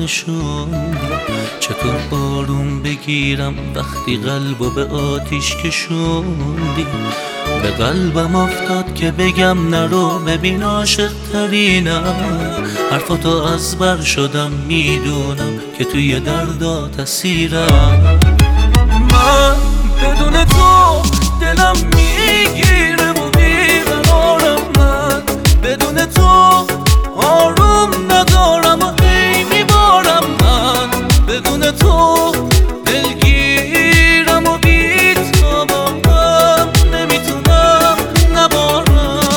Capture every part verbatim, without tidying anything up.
نشوندی. چطور آروم بگیرم وقتی قلبو به آتیش کشوندی. به قلبم افتاد که بگم نرو، ببین عاشق ترینم. حرفاتو از بر شدم، میدونم که توی دردات اسیرم. من بدون تو دلم میگیره و بیقرارم. من بدون تو آروم ندارم و هی میبارم. من بدون تو دلگیرم و بیتابم. من نمیتونم نبارم.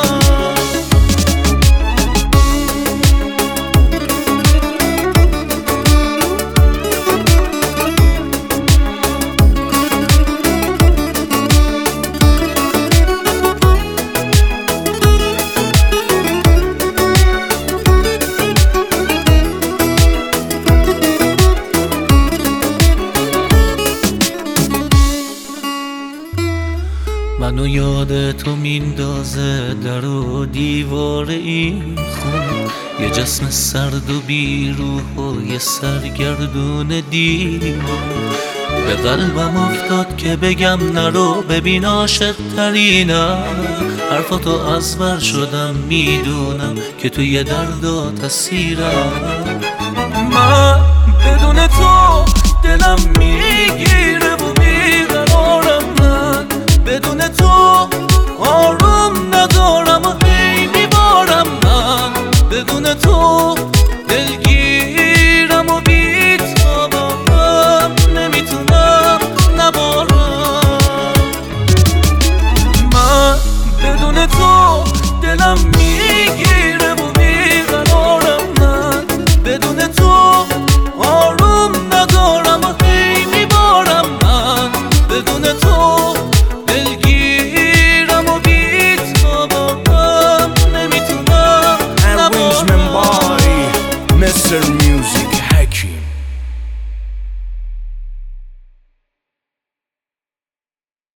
منو یاد تو میندازه در و دیوار این خون. یه جسم سرد و بیروح و یه سرگردون دیوان. به قلبم افتاد که بگم نرو، ببین عاشق ترینم. حرفاتو از بر شدم، میدونم که توی دردات اسیرم. من بدون تو دلم میگیره